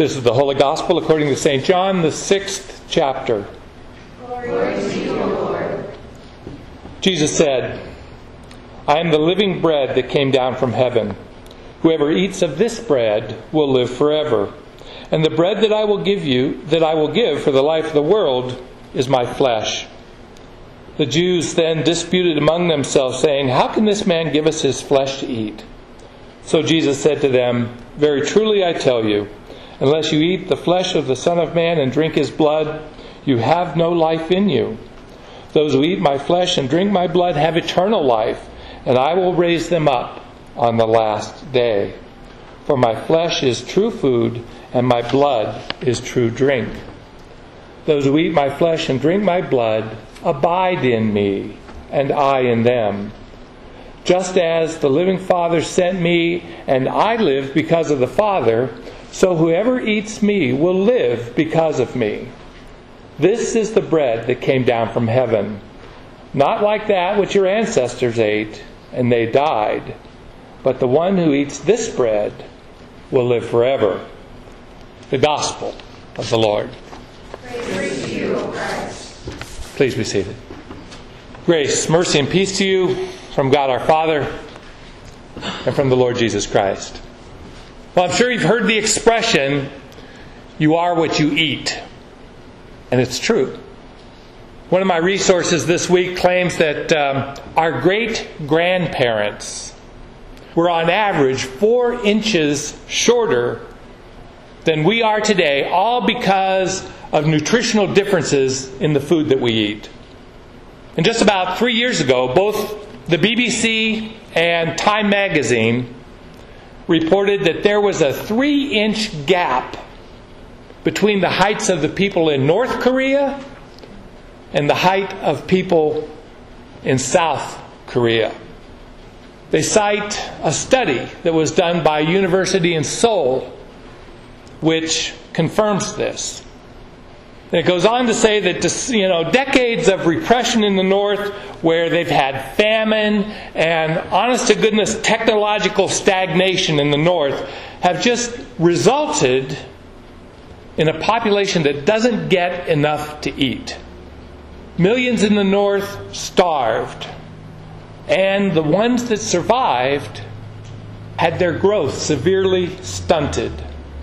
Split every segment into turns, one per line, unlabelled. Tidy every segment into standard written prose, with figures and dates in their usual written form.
This is the Holy Gospel according to St. John, the 6th chapter.
Glory to you, Lord.
Jesus said, I am the living bread that came down from heaven. Whoever eats of this bread will live forever. And the bread that I will give for the life of the world, is my flesh. The Jews then disputed among themselves, saying, How can this man give us his flesh to eat? So Jesus said to them, Very truly I tell you, unless you eat the flesh of the Son of Man and drink his blood, you have no life in you. Those who eat my flesh and drink my blood have eternal life, and I will raise them up on the last day. For my flesh is true food, and my blood is true drink. Those who eat my flesh and drink my blood abide in me, and I in them. Just as the living Father sent me, and I live because of the Father, so whoever eats me will live because of me. This is the bread that came down from heaven, not like that which your ancestors ate, and they died. But the one who eats this bread will live forever. The Gospel of the Lord.
Praise to you, O Christ.
Please be seated. Grace, mercy, and peace to you from God our Father and from the Lord Jesus Christ. Well, I'm sure you've heard the expression, you are what you eat. And it's true. One of my resources this week claims that our great-grandparents were on average 4 inches shorter than we are today, all because of nutritional differences in the food that we eat. And just about 3 years ago, both the BBC and Time magazine reported that there was a 3-inch gap between the heights of the people in North Korea and the height of people in South Korea. They cite a study that was done by a university in Seoul, which confirms this. And it goes on to say that, decades of repression in the North, where they've had famine and, honest-to-goodness, technological stagnation in the North, have just resulted in a population that doesn't get enough to eat. Millions in the North starved. And the ones that survived had their growth severely stunted.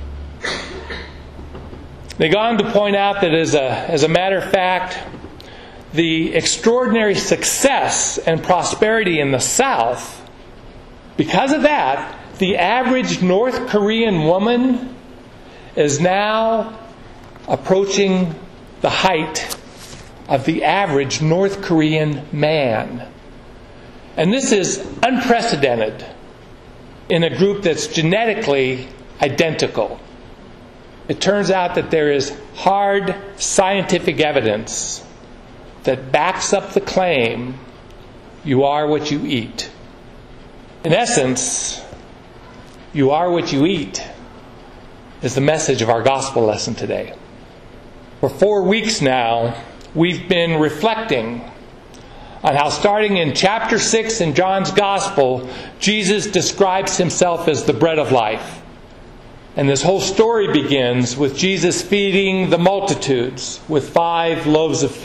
They go on to point out that as a matter of fact, the extraordinary success and prosperity in the South, because of that, the average North Korean woman is now approaching the height of the average North Korean man. And this is unprecedented in a group that's genetically identical. It turns out that there is hard scientific evidence that backs up the claim, you are what you eat. In essence, you are what you eat is the message of our gospel lesson today. For 4 weeks now, we've been reflecting on how, starting in chapter 6 in John's Gospel, Jesus describes himself as the bread of life. And this whole story begins with Jesus feeding the multitudes with 5 loaves of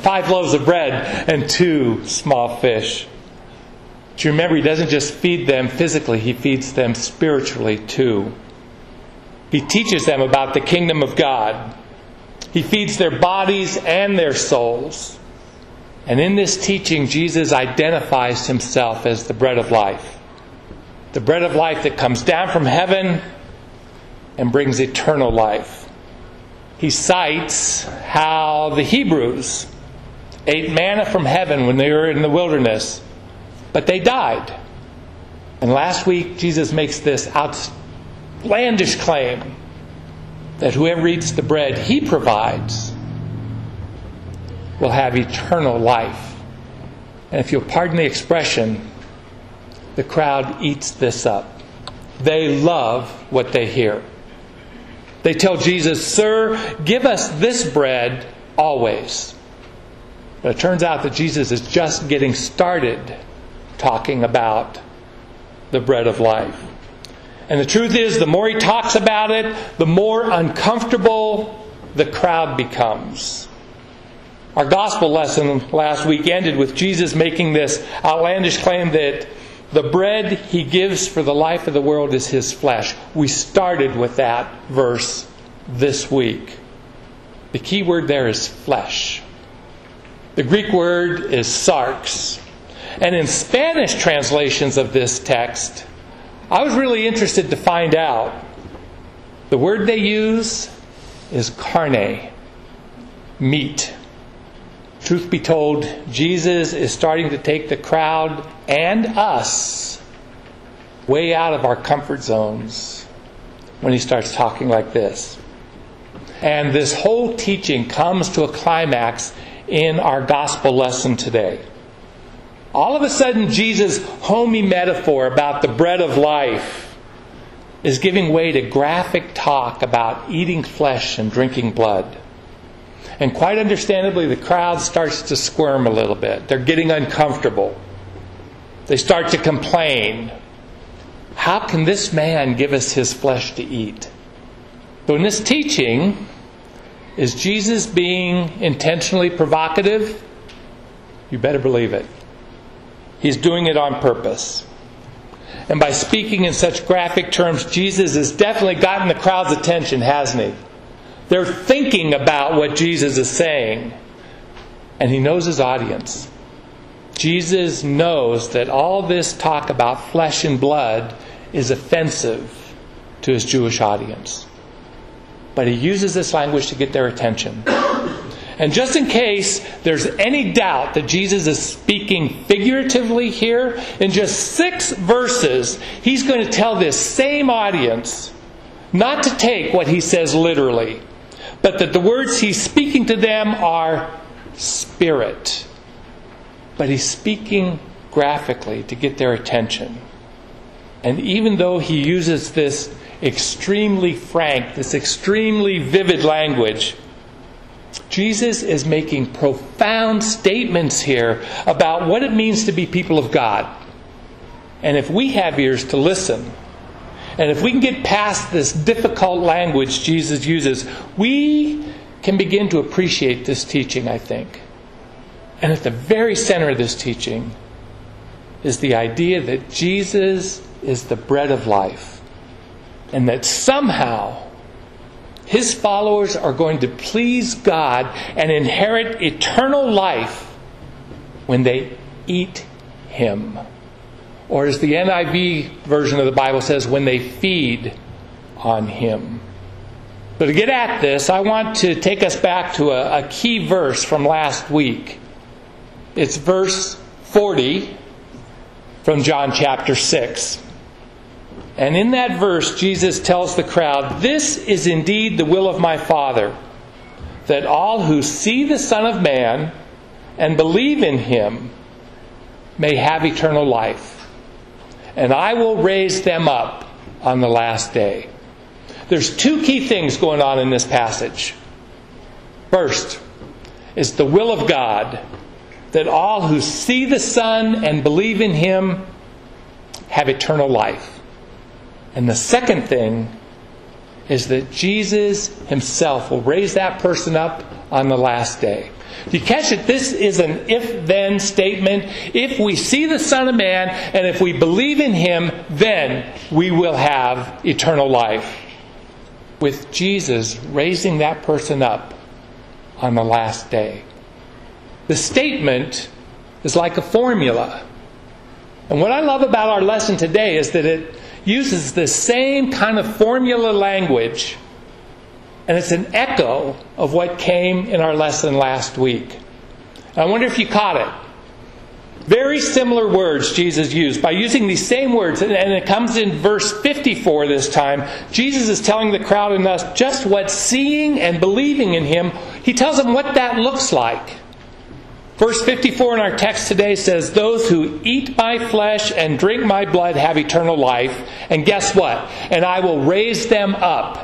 bread and 2 small fish. But you remember, he doesn't just feed them physically, he feeds them spiritually too. He teaches them about the kingdom of God. He feeds their bodies and their souls. And in this teaching, Jesus identifies himself as the bread of life. The bread of life that comes down from heaven and brings eternal life. He cites how the Hebrews ate manna from heaven when they were in the wilderness, but they died. And last week, Jesus makes this outlandish claim that whoever eats the bread he provides will have eternal life. And if you'll pardon the expression, the crowd eats this up. They love what they hear. They tell Jesus, Sir, give us this bread always. But it turns out that Jesus is just getting started talking about the bread of life. And the truth is, the more he talks about it, the more uncomfortable the crowd becomes. Our gospel lesson last week ended with Jesus making this outlandish claim that the bread he gives for the life of the world is his flesh. We started with that verse this week. The key word there is flesh. The Greek word is sarx. And in Spanish translations of this text, I was really interested to find out. The word they use is carne, meat. Truth be told, Jesus is starting to take the crowd and us way out of our comfort zones when he starts talking like this. And this whole teaching comes to a climax in our gospel lesson today. All of a sudden, Jesus' homey metaphor about the bread of life is giving way to graphic talk about eating flesh and drinking blood. And quite understandably, the crowd starts to squirm a little bit. They're getting uncomfortable. They start to complain. How can this man give us his flesh to eat? So in this teaching, is Jesus being intentionally provocative? You better believe it. He's doing it on purpose. And by speaking in such graphic terms, Jesus has definitely gotten the crowd's attention, hasn't he? They're thinking about what Jesus is saying. And he knows his audience. Jesus knows that all this talk about flesh and blood is offensive to his Jewish audience. But he uses this language to get their attention. And just in case there's any doubt that Jesus is speaking figuratively here, in just 6 verses, he's going to tell this same audience not to take what he says literally, but that the words he's speaking to them are spirit. But he's speaking graphically to get their attention. And even though he uses this extremely frank, this extremely vivid language, Jesus is making profound statements here about what it means to be people of God. And if we have ears to listen, and if we can get past this difficult language Jesus uses, we can begin to appreciate this teaching, I think. And at the very center of this teaching is the idea that Jesus is the bread of life. And that somehow his followers are going to please God and inherit eternal life when they eat him. Or as the NIV version of the Bible says, when they feed on him. So to get at this, I want to take us back to a key verse from last week. It's verse 40 from John chapter 6. And in that verse, Jesus tells the crowd, "This is indeed the will of my Father, that all who see the Son of Man and believe in him may have eternal life. And I will raise them up on the last day." There's 2 key things going on in this passage. First is the will of God, that all who see the Son and believe in him have eternal life. And the second thing is that Jesus himself will raise that person up on the last day. Do you catch it? This is an if-then statement. If we see the Son of Man and if we believe in him, then we will have eternal life. With Jesus raising that person up on the last day. The statement is like a formula. And what I love about our lesson today is that it uses the same kind of formula language, and it's an echo of what came in our lesson last week. I wonder if you caught it. Very similar words Jesus used. By using these same words, and it comes in verse 54 this time, Jesus is telling the crowd and us just what seeing and believing in him, he tells them what that looks like. Verse 54 in our text today says, "Those who eat my flesh and drink my blood have eternal life. And guess what? And I will raise them up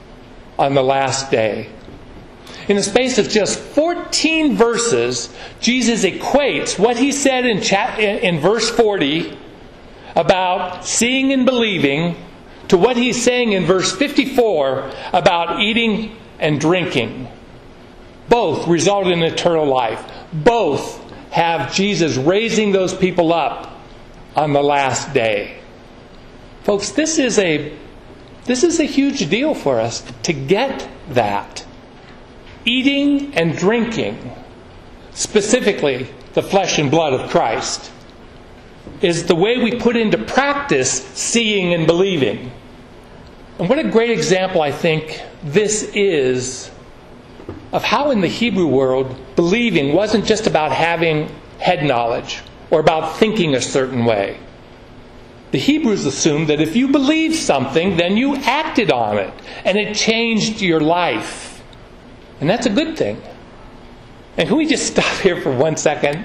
on the last day." In the space of just 14 verses, Jesus equates what he said in verse 40 about seeing and believing to what he's saying in verse 54 about eating and drinking. Both result in eternal life. Both have Jesus raising those people up on the last day. Folks, this is a huge deal for us to get that. Eating and drinking, specifically the flesh and blood of Christ, is the way we put into practice seeing and believing. And what a great example I think this is of how in the Hebrew world believing wasn't just about having head knowledge or about thinking a certain way. The Hebrews assumed that if you believed something, then you acted on it, and it changed your life. And that's a good thing. And can we just stop here for 1 second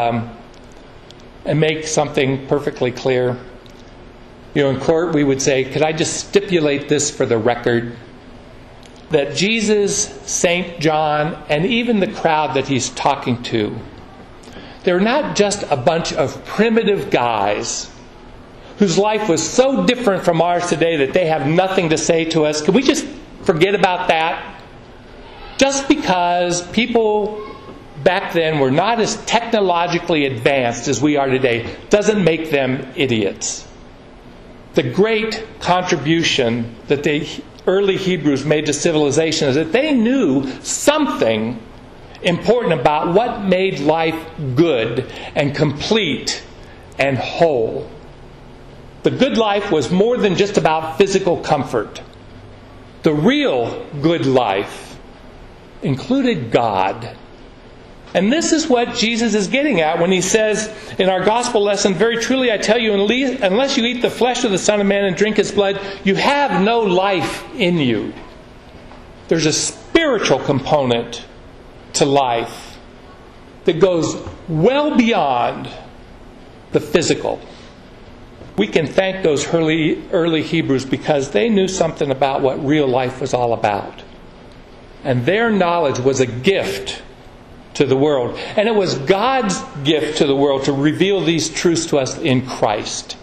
and make something perfectly clear? In court we would say, could I just stipulate this for the record? That Jesus, St. John, and even the crowd that he's talking to, they're not just a bunch of primitive guys whose life was so different from ours today that they have nothing to say to us. Can we just forget about that? Just because people back then were not as technologically advanced as we are today doesn't make them idiots. The great contribution that the early Hebrews made to civilization is that they knew something important about what made life good and complete and whole. The good life was more than just about physical comfort. The real good life included God. And this is what Jesus is getting at when he says in our gospel lesson, very truly I tell you, unless you eat the flesh of the Son of Man and drink his blood, you have no life in you. There's a spiritual component to life that goes well beyond the physical. We can thank those early Hebrews because they knew something about what real life was all about. And their knowledge was a gift to the world. And it was God's gift to the world to reveal these truths to us in Christ.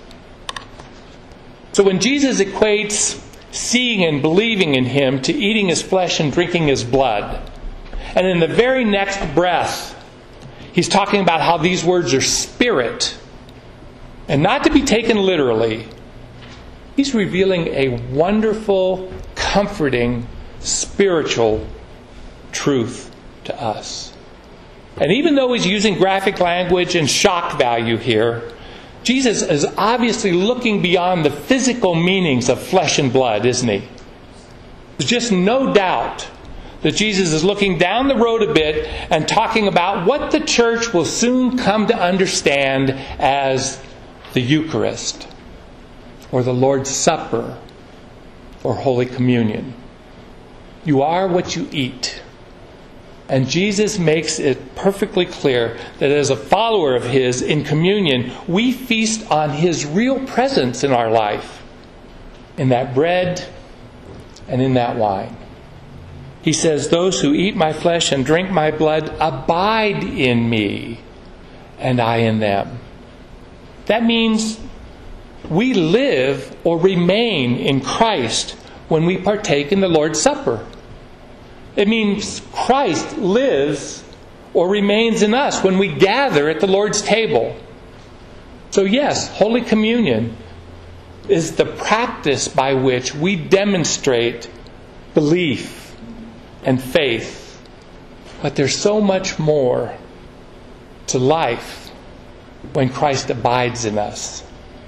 So when Jesus equates seeing and believing in him to eating his flesh and drinking his blood, and in the very next breath, he's talking about how these words are spirit, and not to be taken literally, he's revealing a wonderful, comforting, spiritual truth to us. And even though he's using graphic language and shock value here, Jesus is obviously looking beyond the physical meanings of flesh and blood, isn't he? There's just no doubt that Jesus is looking down the road a bit and talking about what the church will soon come to understand as the Eucharist, or the Lord's Supper, or Holy Communion. You are what you eat. And Jesus makes it perfectly clear that as a follower of his in communion, we feast on his real presence in our life, in that bread and in that wine. He says, those who eat my flesh and drink my blood abide in me, and I in them. That means we live or remain in Christ when we partake in the Lord's Supper. It means Christ lives or remains in us when we gather at the Lord's table. So yes, Holy Communion is the practice by which we demonstrate belief and faith. But there's so much more to life when Christ abides in us.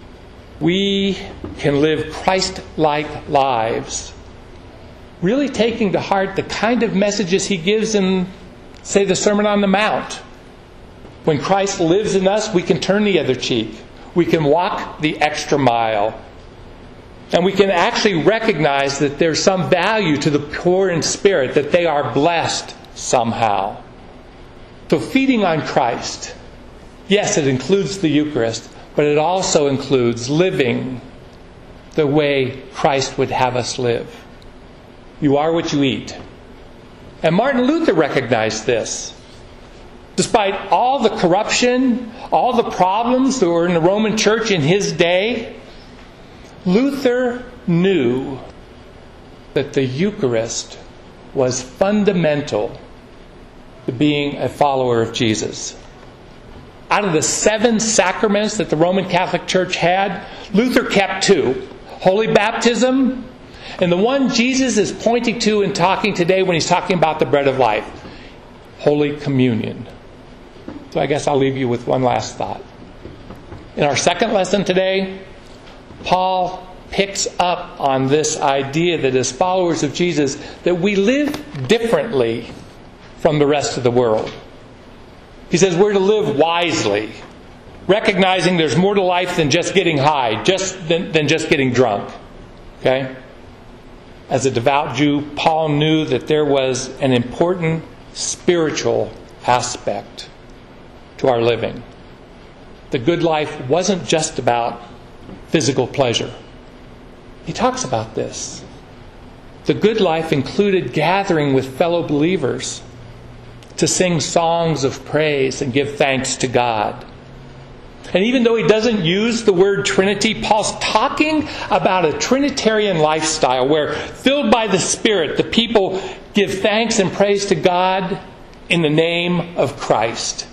We can live Christ-like lives, really taking to heart the kind of messages he gives in, say, the Sermon on the Mount. When Christ lives in us, we can turn the other cheek. We can walk the extra mile. And we can actually recognize that there's some value to the poor in spirit, that they are blessed somehow. So feeding on Christ, yes, it includes the Eucharist, but it also includes living the way Christ would have us live. You are what you eat. And Martin Luther recognized this. Despite all the corruption, all the problems that were in the Roman Church in his day, Luther knew that the Eucharist was fundamental to being a follower of Jesus. Out of the 7 sacraments that the Roman Catholic Church had, Luther kept 2. Holy baptism, and the one Jesus is pointing to and talking today when he's talking about the bread of life, Holy Communion. So I guess I'll leave you with one last thought. In our second lesson today, Paul picks up on this idea that as followers of Jesus, that we live differently from the rest of the world. He says we're to live wisely, recognizing there's more to life than just getting high, than just getting drunk. Okay? As a devout Jew, Paul knew that there was an important spiritual aspect to our living. The good life wasn't just about physical pleasure. He talks about this. The good life included gathering with fellow believers to sing songs of praise and give thanks to God. And even though he doesn't use the word Trinity, Paul's talking about a Trinitarian lifestyle where, filled by the Spirit, the people give thanks and praise to God in the name of Christ.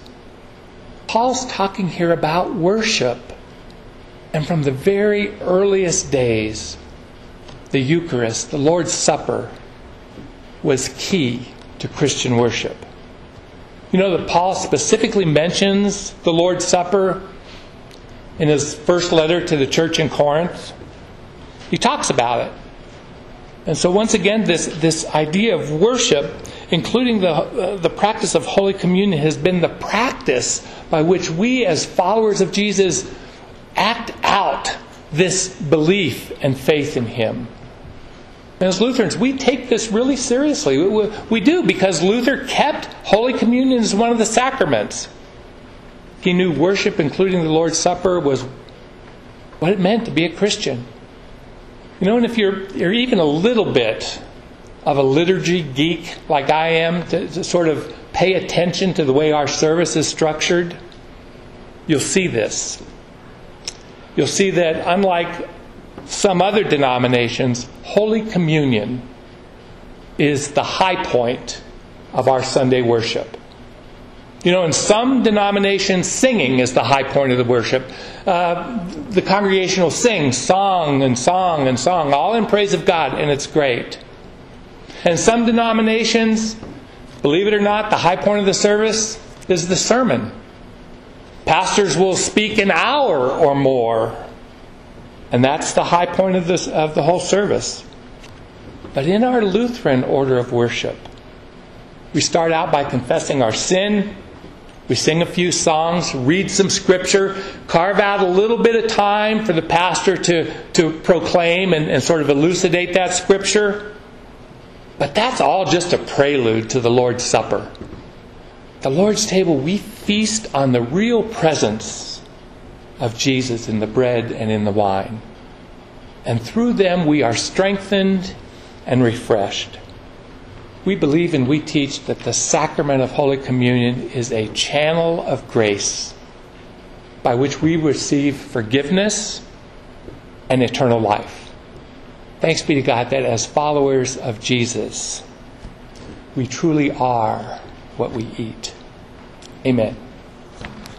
Paul's talking here about worship. And from the very earliest days, the Eucharist, the Lord's Supper, was key to Christian worship. You know that Paul specifically mentions the Lord's Supper in his first letter to the church in Corinth. He talks about it. And so once again, this idea of worship, including the practice of Holy Communion, has been the practice by which we as followers of Jesus act out this belief and faith in Him. And as Lutherans, we take this really seriously. We do, because Luther kept Holy Communion as one of the sacraments. He knew worship, including the Lord's Supper, was what it meant to be a Christian. You know, and if you're even a little bit of a liturgy geek like I am, to sort of pay attention to the way our service is structured, you'll see this. You'll see that unlike some other denominations, Holy Communion is the high point of our Sunday worship. You know, in some denominations, singing is the high point of the worship. The congregation will sing song and song and song, all in praise of God, and it's great. And some denominations, believe it or not, the high point of the service is the sermon. Pastors will speak an hour or more, and that's the high point of the whole service. But in our Lutheran order of worship, we start out by confessing our sin. We sing a few songs, read some scripture, carve out a little bit of time for the pastor to proclaim and sort of elucidate that scripture. But that's all just a prelude to the Lord's Supper. The Lord's table, we feast on the real presence of Jesus in the bread and in the wine. And through them we are strengthened and refreshed. We believe and we teach that the sacrament of Holy Communion is a channel of grace by which we receive forgiveness and eternal life. Thanks be to God that as followers of Jesus, we truly are what we eat. Amen.